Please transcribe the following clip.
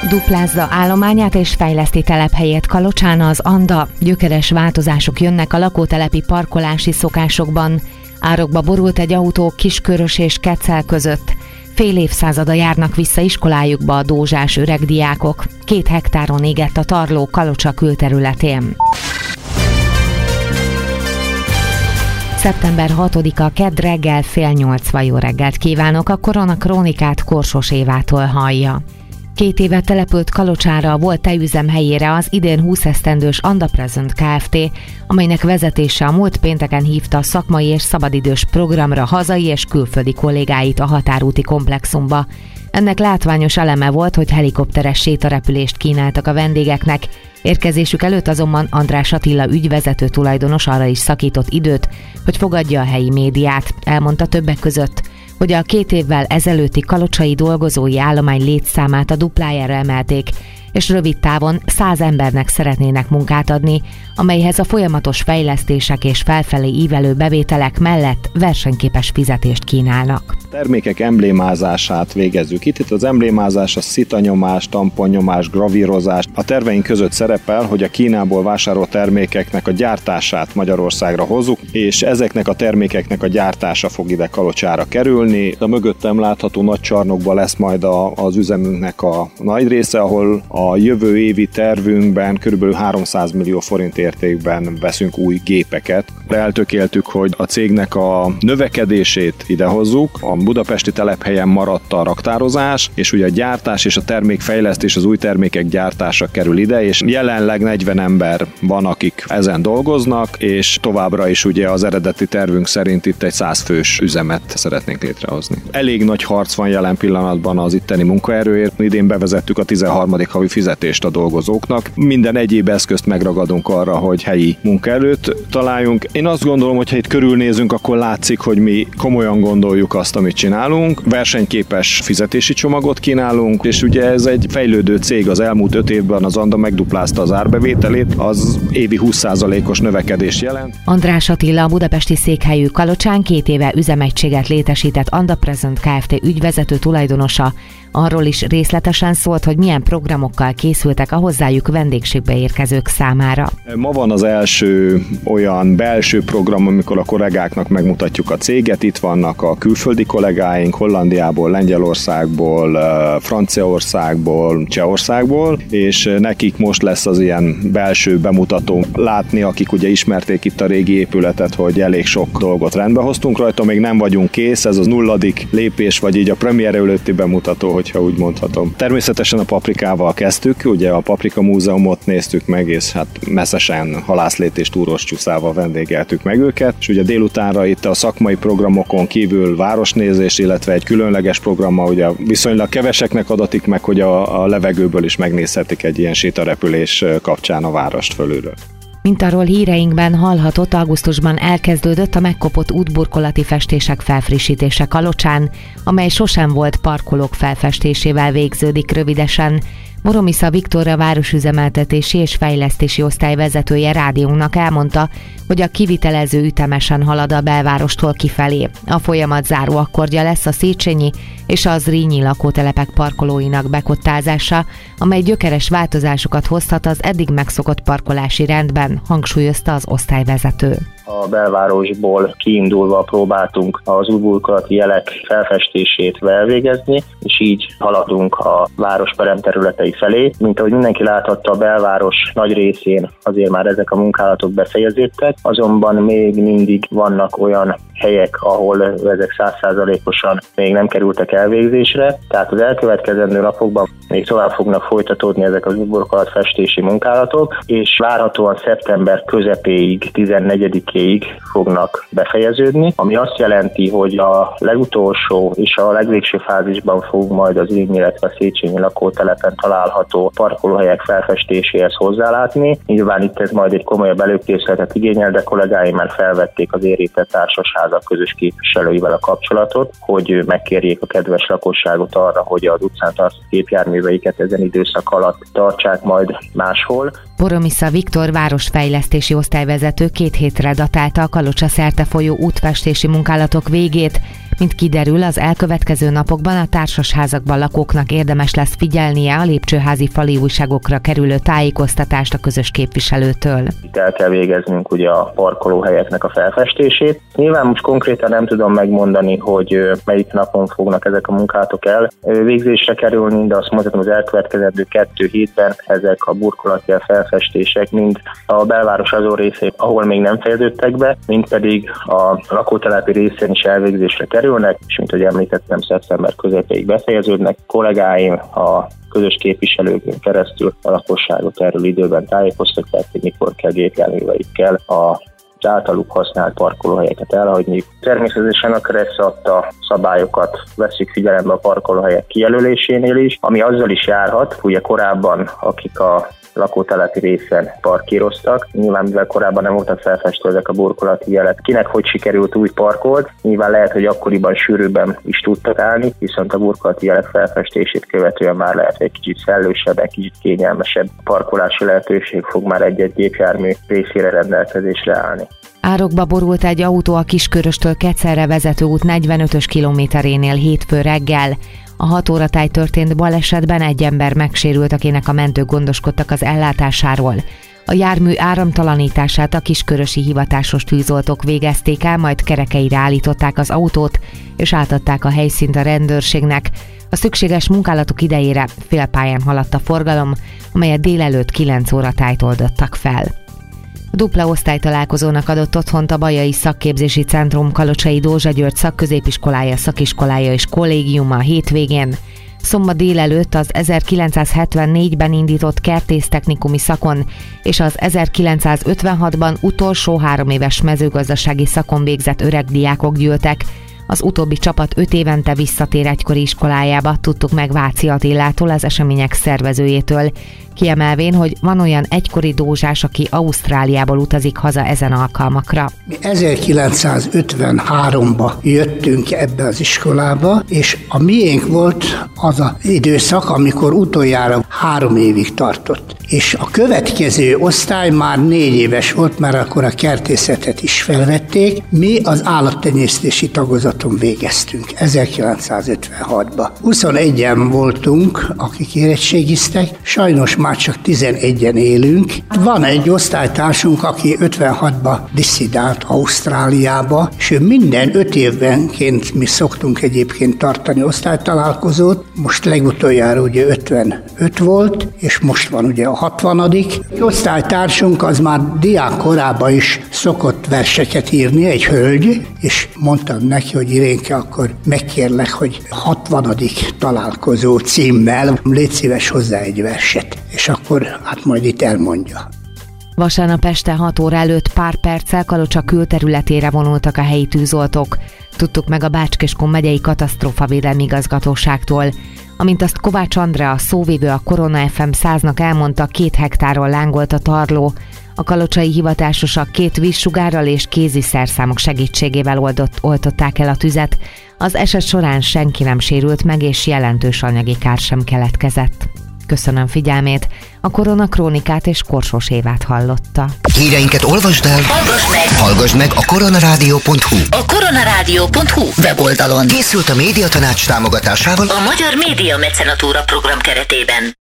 Duplázza állományát és fejleszti telephelyét Kalocsán az Anda. Gyökeres változások jönnek a lakótelepi parkolási szokásokban. Árokba borult egy autó Kiskörös és Kecel között. Fél évszázada járnak vissza iskolájukba a dózsás öreg diákok. 2 hektáron égett a tarló Kalocsa külterületén. Szeptember 6-a kedd reggel 7:30. Jó reggelt kívánok, a Korona Krónikát Korsos Évától hallja. 2 éve települt Kalocsára a volt tejüzem helyére az idén 20 esztendős Anda Present Kft., amelynek vezetése a múlt pénteken hívta a szakmai és szabadidős programra hazai és külföldi kollégáit a határúti komplexumba. Ennek látványos eleme volt, hogy helikopteres sétarepülést kínáltak a vendégeknek. Érkezésük előtt azonban András Attila ügyvezető tulajdonos arra is szakított időt, hogy fogadja a helyi médiát. Elmondta többek között, hogy a 2 évvel ezelőtti kalocsai dolgozói állomány létszámát a duplájára emelték, és rövid távon 100 embernek szeretnének munkát adni, amelyhez a folyamatos fejlesztések és felfelé ívelő bevételek mellett versenyképes fizetést kínálnak. Termékek emblémázását végezzük itt az emblémázás a szitanyomás, tamponnyomás, gravírozás. A terveink között szerepel, hogy a Kínából vásárolt termékeknek a gyártását Magyarországra hozzuk, és ezeknek a termékeknek a gyártása fog ide Kalocsára kerülni. A mögöttem látható nagy csarnokban lesz majd az üzemünknek a nagy része, ahol a jövő évi tervünkben kb. 300 millió forint értékben veszünk új gépeket. Eltökéltük, hogy a cégnek a növekedését idehozzuk. A budapesti telephelyen maradt a raktározás, és ugye a gyártás és a termékfejlesztés, az új termékek gyártása kerül ide, és jelenleg 40 ember van, akik ezen dolgoznak, és továbbra is ugye az eredeti tervünk szerint itt egy 100 fős üzemet szeretnénk létrehozni. Elég nagy harc van jelen pillanatban az itteni munkaerőért. Idén bevezettük a 13. havi fizetést a dolgozóknak. Minden egyéb eszközt megragadunk arra, hogy helyi munkaerőt találjunk. Én azt gondolom, hogy ha itt körülnézünk, akkor látszik, hogy mi komolyan gondoljuk azt, amit csinálunk. Versenyképes fizetési csomagot kínálunk, és ugye ez egy fejlődő cég. Az elmúlt 5 évben az Anda megduplázta az árbevételét, az évi 20%-os növekedést jelent. András Attila, a budapesti székhelyű Kalocsán 2 éve üzemegységet létesített Anda Present Kft. Ügyvezető tulajdonosa. Arról is részletesen szólt, hogy milyen programokkal készültek a hozzájuk vendégségbe érkezők számára. Ma van az első olyan belső program, amikor a kollégáknak megmutatjuk a céget. Itt vannak a külföldi kollégáink Hollandiából, Lengyelországból, Franciaországból, Csehországból, és nekik most lesz az ilyen belső bemutató látni, akik ugye ismerték itt a régi épületet, hogy elég sok dolgot rendbe hoztunk rajta, még nem vagyunk kész, ez az 0. lépés, vagy így a premiér előtti bemutató, hogyha úgy mondhatom. Természetesen a paprikával kezdtük, ugye a Paprika Múzeumot néztük meg, és hát messzesen halászlét és túros csúszával vendégeltük meg őket, és ugye délutánra itt a szakmai programokon kívül városnézés, illetve egy különleges programmal ugye viszonylag keveseknek adatik meg, hogy a levegőből is megnézhetik egy ilyen sétarepülés kapcsán a várost fölülről. Mint arról híreinkben hallhatott, augusztusban elkezdődött a megkopott útburkolati festések felfrissítése Kalocsán, amely sosem volt parkolók felfestésével végződik rövidesen. Moromisza Viktor, a városüzemeltetési és fejlesztési osztály vezetője rádiónknak elmondta, hogy a kivitelező ütemesen halad a belvárostól kifelé. A folyamat záró akkordja lesz a Széchenyi és a Zrínyi lakótelepek parkolóinak bekottázása, amely gyökeres változásokat hozhat az eddig megszokott parkolási rendben, hangsúlyozta az osztályvezető. A belvárosból kiindulva próbáltunk az útburkolati jelek felfestését elvégezni, és így haladunk a város peremterületei felé. Mint ahogy mindenki láthatta, a belváros nagy részén azért már ezek a munkálatok befejeződtek, azonban még mindig vannak olyan helyek, ahol ezek 100%-osan még nem kerültek elvégzésre, tehát az elkövetkezendő napokban még tovább fognak folytatódni ezek az útburkolat festési munkálatok, és várhatóan szeptember közepéig, 14-éig fognak befejeződni, ami azt jelenti, hogy a legutolsó és a legvégső fázisban fog majd az Zrínyi, illetve a Széchenyi lakótelepen található parkolóhelyek felfestéséhez hozzálátni. Nyilván itt ez majd egy komolyabb előkészületet igényel, de kollégáim már felvették az érintett társasházak közös képviselőivel a kapcsolatot, hogy megkérjék a kedves lakosságot arra, hogy az utcán tartott gépjárműveiket ezen időszak alatt tartsák majd máshol. Moromisza Viktor városfejlesztési osztályvezető 2 hétre datálta a Kalocsa szerte folyó útfestési munkálatok végét, Mint kiderül, az elkövetkező napokban a társasházakban lakóknak érdemes lesz figyelnie a lépcsőházi fali újságokra kerülő tájékoztatást a közös képviselőtől. Itt el kell végeznünk ugye a parkolóhelyeknek a felfestését. Nyilván most konkrétan nem tudom megmondani, hogy melyik napon fognak ezek a munkálatok elvégzésre kerülni, de azt mondhatom, az elkövetkezendő 2 hétben ezek a burkolatjel felfestések mind a belváros azon részén, ahol még nem fejeződtek be, mind pedig a lakótelepi részén is elvégzésre kerülnek, és mint ahogy említettem, szeptember közepéig befejeződnek. Kollégáim a közös képviselőkön keresztül a lakosságot erről időben tájékoztatják, hogy mikor kell gépjárműveikkel az általuk használt parkolóhelyeket elhagyni. Természetesen a KRESZ adta szabályokat veszik figyelembe a parkolóhelyek kijelölésénél is, ami azzal is járhat, ugye korábban akik a lakótelepi részen parkíroztak. Nyilván, mivel korábban nem voltak felfestve ezek a burkolati jelek, kinek hogy sikerült úgy parkolt, nyilván lehet, hogy akkoriban sűrűbben is tudtak állni, viszont a burkolati jelek felfestését követően már lehet, egy kicsit szellősebb, egy kicsit kényelmesebb parkolási lehetőség fog már egy-egy gépjármű részére rendelkezésre állni. Árokba borult egy autó a Kisköröstől Kecelre vezető út 45-ös kilométerénél hétfő reggel. A 6 óra táj történt balesetben egy ember megsérült, akinek a mentők gondoskodtak az ellátásáról. A jármű áramtalanítását a kiskörösi hivatásos tűzoltók végezték el, majd kerekeire állították az autót, és átadták a helyszínt a rendőrségnek. A szükséges munkálatok idejére félpályán haladt a forgalom, amelyet délelőtt 9 óra tájt oldottak fel. A dupla osztálytalálkozónak adott otthont a Bajai Szakképzési Centrum Kalocsai Dózsa György szakközépiskolája, szakiskolája és kollégiuma a hétvégén. Szombat délelőtt az 1974-ben indított kertésztechnikumi szakon és az 1956-ban utolsó 3 éves mezőgazdasági szakon végzett öreg diákok gyűltek. Az utóbbi csapat 5 évente visszatér egykori iskolájába, tudtuk meg Váci Attilától, az események szervezőjétől, kiemelvén, hogy van olyan egykori dózsás, aki Ausztráliából utazik haza ezen alkalmakra. Mi 1953-ba jöttünk ebbe az iskolába, és a miénk volt az az időszak, amikor utoljára 3 évig tartott. És a következő osztály már 4 éves volt, mert akkor a kertészetet is felvették. Mi az állattenyésztési tagozaton végeztünk 1956-ba. 21-en voltunk, akik érettségiztek, sajnos már csak 11-en élünk. Van egy osztálytársunk, aki 56-ba disszidált Ausztráliába, és ő minden 5 évbenként mi szoktunk egyébként tartani osztálytalálkozót. Most legutoljára ugye 55 volt, és most van ugye a 60. Osztálytársunk az már diák korában is szokott verseket írni, egy hölgy, és mondtam neki, hogy Irénke, akkor megkérlek, hogy 60. találkozó címmel légy szíves hozzá egy verset, és akkor hát majd itt elmondja. Vasárnap este 6 óra előtt pár perccel Kalocsa külterületére vonultak a helyi tűzoltók. Tudtuk meg a Bács-Kiskun megyei katasztrófavédelmi igazgatóságtól. Amint azt Kovács Andrea, szóvivő a Korona FM 100-nak elmondta, 2 hektáron lángolt a tarló. A kalocsai hivatásosak 2 vízsugárral és kézi szerszámok segítségével oltották el a tüzet. Az eset során senki nem sérült meg, és jelentős anyagi kár sem keletkezett. Köszönöm figyelmét, a Korona Krónikát és Korsós Évát hallotta. Híreinket olvasd el, hallgass meg a koronarádió.hu. A koronarádió.hu weboldalon. Készült a Médiatanács támogatásával a Magyar Média Mecenatúra program keretében.